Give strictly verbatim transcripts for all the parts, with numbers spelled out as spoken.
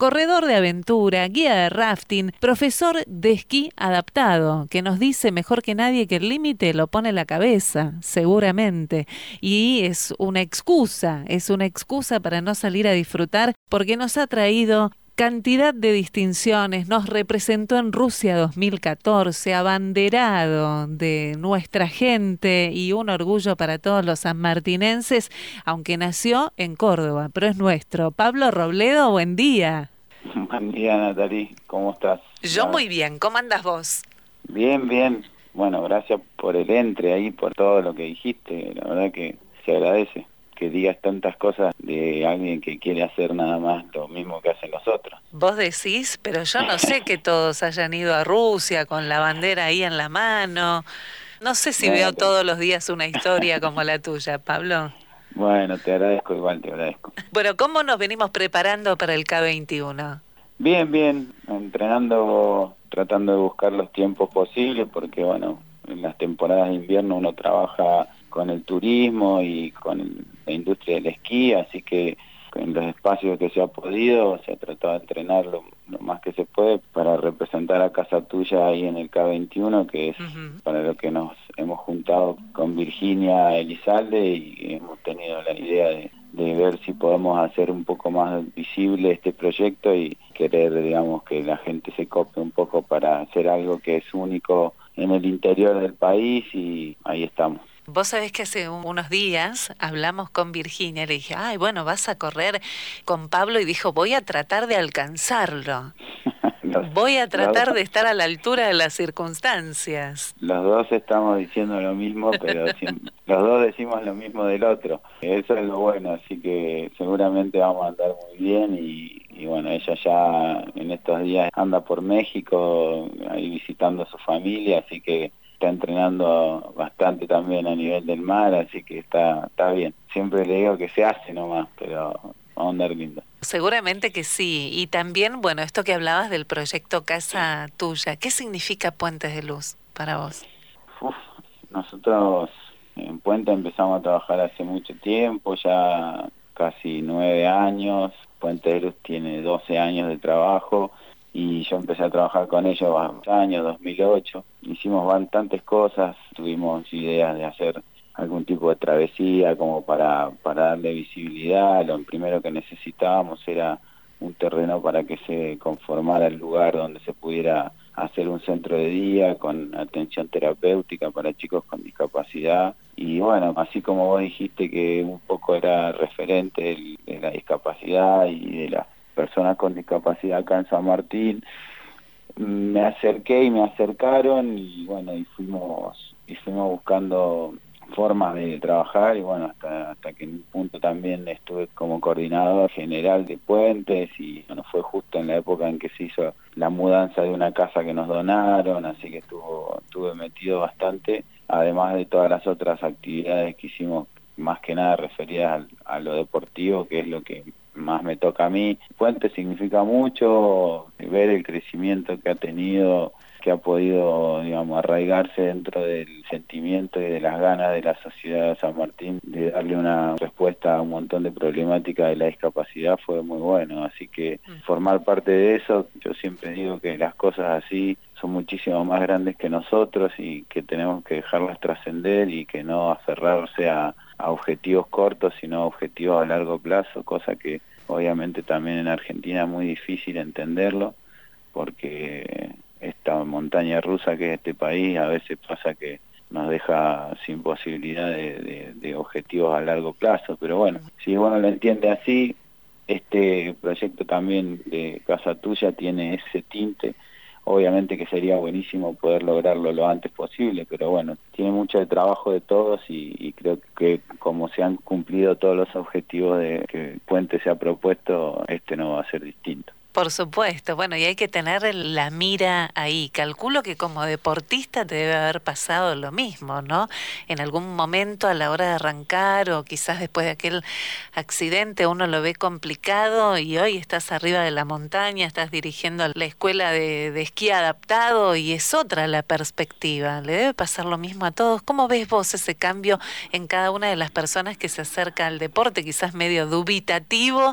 corredor de aventura, guía de rafting, profesor de esquí adaptado, que nos dice mejor que nadie que el límite lo pone la cabeza, seguramente. Y es una excusa, es una excusa para no salir a disfrutar, porque nos ha traído cantidad de distinciones, nos representó en Rusia dos mil catorce, abanderado de nuestra gente y un orgullo para todos los sanmartinenses, aunque nació en Córdoba, pero es nuestro. Pablo Robledo, buen día. Buen día, Natalie, ¿cómo estás? Yo muy bien, ¿cómo andas vos? Bien, bien. Bueno, gracias por el entre ahí, por todo lo que dijiste, la verdad que se agradece que digas tantas cosas de alguien que quiere hacer nada más lo mismo que hacen los otros. Vos decís, pero yo no sé que todos hayan ido a Rusia con la bandera ahí en la mano. No sé si Bueno, veo todos los días una historia como la tuya, Pablo. Bueno, te agradezco, igual te agradezco. Bueno, ¿cómo nos venimos preparando para el K veintiuno? Bien, bien, entrenando, tratando de buscar los tiempos posibles, porque bueno, en las temporadas de invierno uno trabaja con el turismo y con el, la industria del esquí, así que en los espacios que se ha podido se ha tratado de entrenar lo, lo más que se puede para representar a Casa Tuya ahí en el K veintiuno, que es uh-huh. para lo que nos hemos juntado con Virginia Elizalde y hemos tenido la idea de, de ver si podemos hacer un poco más visible este proyecto y querer, digamos, que la gente se cope un poco para hacer algo que es único en el interior del país, y ahí estamos. Vos sabés que hace unos días hablamos con Virginia, le dije, ay, bueno, vas a correr con Pablo, y dijo, voy a tratar de alcanzarlo. los, voy a tratar los, de estar a la altura de las circunstancias. Los dos estamos diciendo lo mismo, pero siempre, los dos decimos lo mismo del otro. Eso es lo bueno, así que seguramente vamos a andar muy bien y, y bueno, ella ya en estos días anda por México, ahí visitando a su familia, así que está entrenando bastante también a nivel del mar, así que está está bien. Siempre le digo que se hace nomás, pero vamos a andar lindo. Seguramente que sí. Y también, bueno, esto que hablabas del proyecto Casa Tuya, ¿qué significa Puentes de Luz para vos? Uf, nosotros en Puente empezamos a trabajar hace mucho tiempo, ya casi nueve años. Puente de Luz tiene doce años de trabajo, y yo empecé a trabajar con ellos hace años, dos mil ocho. Hicimos bastantes cosas, tuvimos ideas de hacer algún tipo de travesía como para, para darle visibilidad. Lo primero que necesitábamos era un terreno para que se conformara el lugar donde se pudiera hacer un centro de día con atención terapéutica para chicos con discapacidad. Y bueno, así como vos dijiste que un poco era referente de la discapacidad y de la personas con discapacidad acá en San Martín, me acerqué y me acercaron y bueno, y fuimos y fuimos buscando formas de trabajar, y bueno, hasta hasta que en un punto también estuve como coordinador general de puentes, y bueno, fue justo en la época en que se hizo la mudanza de una casa que nos donaron, así que estuvo estuve metido bastante, además de todas las otras actividades que hicimos, más que nada referidas a, a lo deportivo, que es lo que más me toca a mí. Puente significa mucho, ver el crecimiento que ha tenido, que ha podido, digamos, arraigarse dentro del sentimiento y de las ganas de la sociedad de San Martín de darle una respuesta a un montón de problemáticas de la discapacidad fue muy bueno, así que formar parte de eso, yo siempre digo que las cosas así son muchísimo más grandes que nosotros y que tenemos que dejarlas trascender y que no aferrarse a, a objetivos cortos, sino a objetivos a largo plazo, cosa que obviamente también en Argentina es muy difícil entenderlo, porque esta montaña rusa que es este país a veces pasa que nos deja sin posibilidad de, de, de objetivos a largo plazo, pero bueno, si uno lo entiende así, este proyecto también de Casa Tuya tiene ese tinte. Obviamente que sería buenísimo poder lograrlo lo antes posible, pero bueno, tiene mucho de trabajo de todos y, y creo que como se han cumplido todos los objetivos de que Puente se ha propuesto, este no va a ser distinto. Por supuesto, bueno, y hay que tener la mira ahí. Calculo que como deportista te debe haber pasado lo mismo, ¿no? En algún momento a la hora de arrancar o quizás después de aquel accidente uno lo ve complicado y hoy estás arriba de la montaña, estás dirigiendo la escuela de, de esquí adaptado y es otra la perspectiva. ¿Le debe pasar lo mismo a todos? ¿Cómo ves vos ese cambio en cada una de las personas que se acerca al deporte, quizás medio dubitativo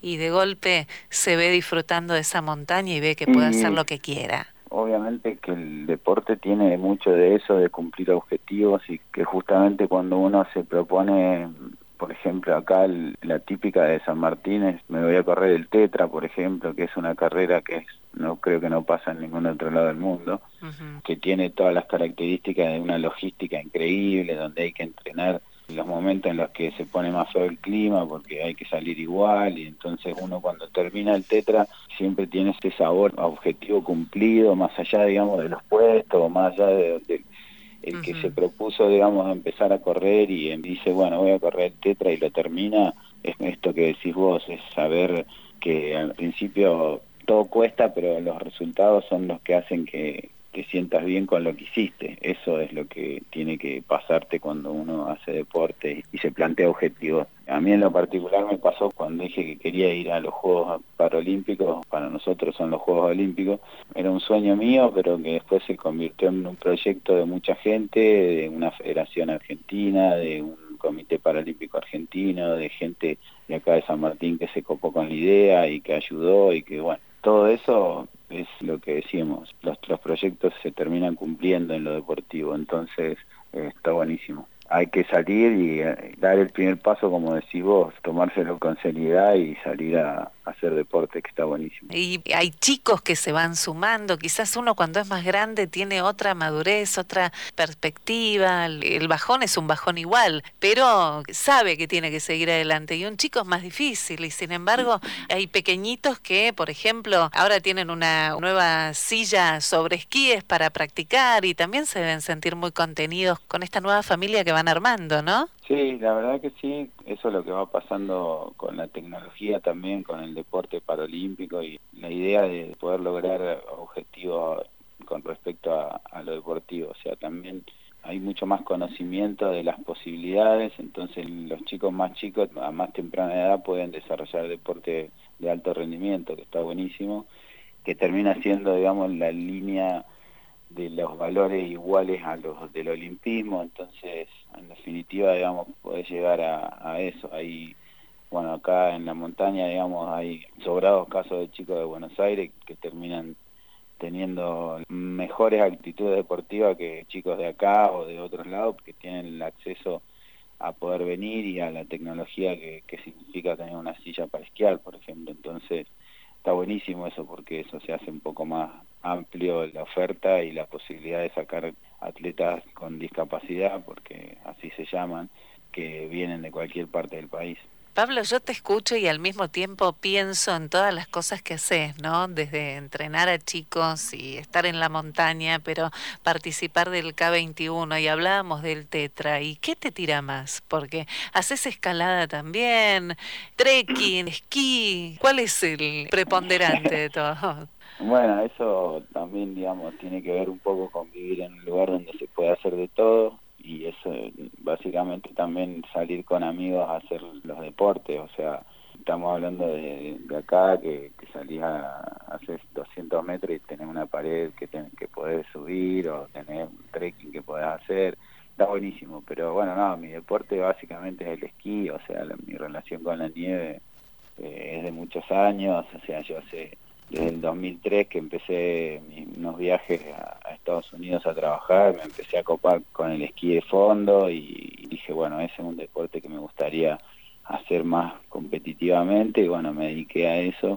y de golpe se ve disfrutando de esa montaña y ve que puede hacer lo que quiera. Obviamente que el deporte tiene mucho de eso, de cumplir objetivos, y que justamente cuando uno se propone, por ejemplo, acá el, la típica de San Martín es, me voy a correr el Tetra, por ejemplo, que es una carrera que es, no creo que no pasa en ningún otro lado del mundo, uh-huh. que tiene todas las características de una logística increíble, donde hay que entrenar los momentos en los que se pone más feo el clima porque hay que salir igual, y entonces uno cuando termina el Tetra siempre tiene ese sabor a objetivo cumplido, más allá, digamos, de los puestos, más allá de, de el uh-huh. que se propuso, digamos, a empezar a correr y dice, bueno, voy a correr el Tetra y lo termina. Es esto que decís vos, es saber que al principio todo cuesta, pero los resultados son los que hacen que te sientas bien con lo que hiciste. Eso es lo que tiene que pasarte cuando uno hace deporte y se plantea objetivos. A mí en lo particular me pasó cuando dije que quería ir a los Juegos Paralímpicos, para nosotros son los Juegos Olímpicos. Era un sueño mío, pero que después se convirtió en un proyecto de mucha gente, de una federación argentina, de un Comité Paralímpico Argentino, de gente de acá de San Martín que se copó con la idea y que ayudó, y que bueno, todo eso es lo que decimos, los, los proyectos se terminan cumpliendo en lo deportivo, entonces eh, está buenísimo. Hay que salir y eh, dar el primer paso, como decís vos, tomárselo con seriedad y salir a, a hacer deporte, que está buenísimo. Y hay chicos que se van sumando, quizás uno cuando es más grande tiene otra madurez, otra perspectiva, el, el bajón es un bajón igual, pero sabe que tiene que seguir adelante, y un chico es más difícil, y sin embargo hay pequeñitos que, por ejemplo, ahora tienen una nueva silla sobre esquíes para practicar y también se deben sentir muy contenidos con esta nueva familia que van armando, ¿no? Sí, la verdad que sí, eso es lo que va pasando con la tecnología también, con el deporte paralímpico, y la idea de poder lograr objetivos con respecto a, a lo deportivo, o sea, también hay mucho más conocimiento de las posibilidades, entonces los chicos más chicos a más temprana edad pueden desarrollar deporte de alto rendimiento, que está buenísimo, que termina siendo, digamos, la línea de los valores iguales a los del olimpismo, entonces en definitiva, digamos, podés llegar a, a eso. Hay, bueno, acá en la montaña, digamos, hay sobrados casos de chicos de Buenos Aires que terminan teniendo mejores actitudes deportivas que chicos de acá o de otros lados, porque tienen el acceso a poder venir y a la tecnología que, que significa tener una silla para esquiar, por ejemplo. Entonces está buenísimo eso, porque eso se hace un poco más amplio la oferta y la posibilidad de sacar atletas con discapacidad, porque así se llaman, que vienen de cualquier parte del país. Pablo, yo te escucho y al mismo tiempo pienso en todas las cosas que haces, ¿no? Desde entrenar a chicos y estar en la montaña, pero participar del K veintiuno, y hablábamos del Tetra. ¿Y qué te tira más? Porque haces escalada también, trekking, esquí. ¿Cuál es el preponderante de todo? Bueno, eso también, digamos, tiene que ver un poco con vivir en un lugar donde se puede hacer de todo, y eso básicamente también salir con amigos a hacer los deportes, o sea, estamos hablando de, de acá que, que salís a hacer doscientos metros y tenés una pared que, ten, que podés subir, o tenés un trekking que podés hacer, está buenísimo, pero bueno, no, mi deporte básicamente es el esquí, o sea, la, mi relación con la nieve eh, es de muchos años, o sea, yo hace... Desde el dos mil tres que empecé mis, unos viajes a, a Estados Unidos a trabajar, me empecé a copar con el esquí de fondo y, y dije, bueno, ese es un deporte que me gustaría hacer más competitivamente, y bueno, me dediqué a eso,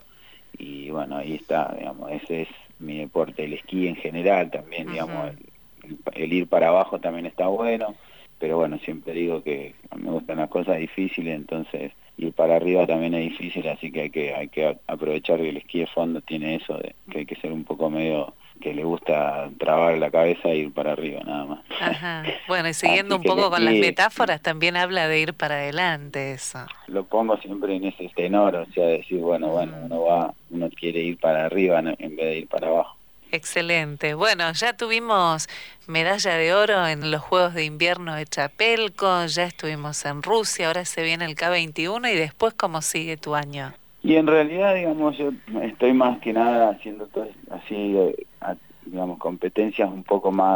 y bueno, ahí está, digamos, ese es mi deporte, el esquí en general también, uh-huh. digamos, el, el ir para abajo también está bueno, pero bueno, siempre digo que me gustan las cosas difíciles, entonces ir para arriba también es difícil, así que hay que hay que aprovechar que el esquí de fondo tiene eso, de que hay que ser un poco medio, que le gusta trabar la cabeza e ir para arriba, nada más. Ajá. Bueno, y siguiendo un poco con las metáforas, también habla de ir para adelante eso. Lo pongo siempre en ese tenor, o sea, decir, bueno, bueno, uno va, uno quiere ir para arriba en vez de ir para abajo. Excelente. Bueno, ya tuvimos medalla de oro en los Juegos de Invierno de Chapelco, ya estuvimos en Rusia, ahora se viene el K veintiuno, y después, ¿cómo sigue tu año? Y en realidad, digamos, yo estoy más que nada haciendo todo así, digamos, competencias un poco más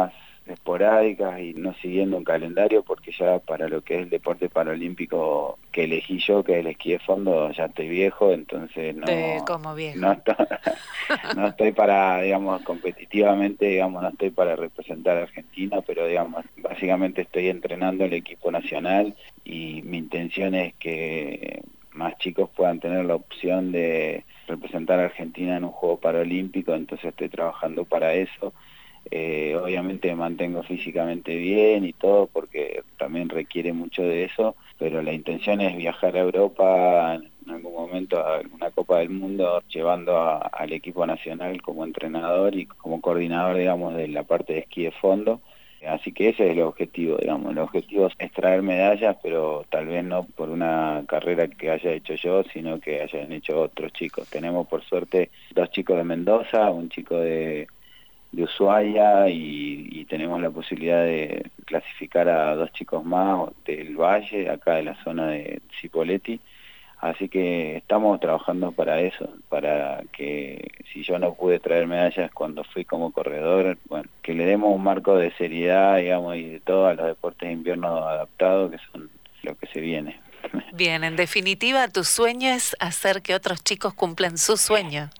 esporádicas y no siguiendo un calendario, porque ya para lo que es el deporte paralímpico que elegí yo, que es el esquí de fondo, ya estoy viejo, entonces no, Eh, como viejo. no, estoy, no estoy para, digamos, competitivamente, digamos, no estoy para representar a Argentina, pero digamos, básicamente estoy entrenando el equipo nacional y mi intención es que más chicos puedan tener la opción de representar a Argentina en un juego paralímpico, entonces estoy trabajando para eso. Eh, obviamente me mantengo físicamente bien y todo porque también requiere mucho de eso, pero la intención es viajar a Europa en algún momento a alguna Copa del Mundo, llevando a, al equipo nacional como entrenador y como coordinador, digamos, de la parte de esquí de fondo. Así que ese es el objetivo, digamos, el objetivo es traer medallas, pero tal vez no por una carrera que haya hecho yo, sino que hayan hecho otros chicos. Tenemos por suerte dos chicos de Mendoza, un chico de de Ushuaia y, y tenemos la posibilidad de clasificar a dos chicos más del Valle, acá de la zona de Cipolletti, así que estamos trabajando para eso, para que si yo no pude traer medallas cuando fui como corredor, bueno, que le demos un marco de seriedad, digamos, y de todo a los deportes de invierno adaptados, que son lo que se viene. Bien, en definitiva, tu sueño es hacer que otros chicos cumplan su sueño.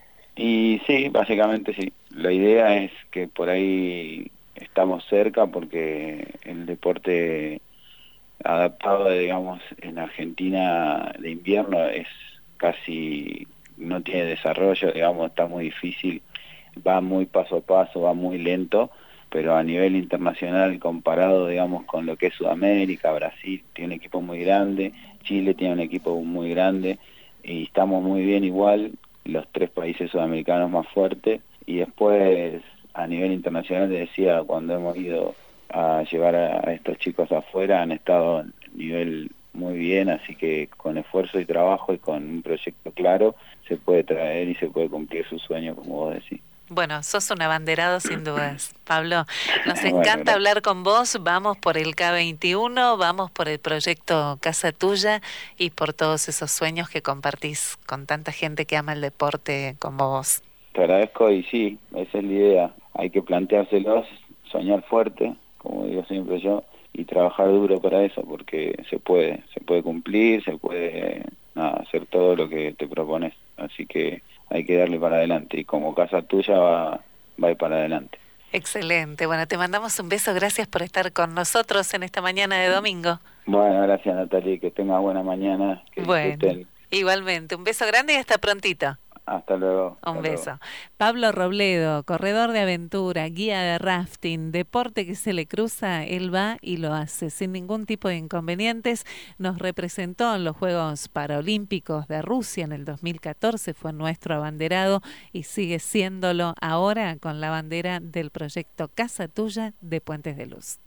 Y sí, básicamente sí. La idea es que por ahí estamos cerca porque el deporte adaptado, digamos, en Argentina de invierno es casi, no tiene desarrollo, digamos, está muy difícil, va muy paso a paso, va muy lento, pero a nivel internacional comparado, digamos, con lo que es Sudamérica, Brasil tiene un equipo muy grande, Chile tiene un equipo muy grande y estamos muy bien igual, los tres países sudamericanos más fuertes, y después a nivel internacional, te decía, cuando hemos ido a llevar a, a estos chicos afuera, han estado a nivel muy bien, así que con esfuerzo y trabajo y con un proyecto claro, se puede traer y se puede cumplir su sueño, como vos decís. Bueno, sos un abanderado sin dudas, Pablo. Nos Bueno, encanta gracias. hablar con vos, vamos por el K veintiuno, vamos por el proyecto Casa Tuya y por todos esos sueños que compartís con tanta gente que ama el deporte como vos. Te agradezco y sí, esa es la idea, hay que planteárselos, soñar fuerte, como digo siempre yo, y trabajar duro para eso, porque se puede, se puede cumplir, se puede nada, hacer todo lo que te propones, así que hay que darle para adelante, y como Casa Tuya va, va a ir para adelante. Excelente, bueno, te mandamos un beso, gracias por estar con nosotros en esta mañana de domingo. Bueno, gracias Natalie, que tengas buena mañana, que Bueno, disfruten. igualmente, un beso grande y hasta prontito. Hasta luego. Un Hasta beso. luego. Pablo Robledo, corredor de aventura, guía de rafting, deporte que se le cruza, él va y lo hace sin ningún tipo de inconvenientes. Nos representó en los Juegos Paralímpicos de Rusia en el dos mil catorce, fue nuestro abanderado y sigue siéndolo ahora con la bandera del proyecto Casa Tuya de Puentes de Luz.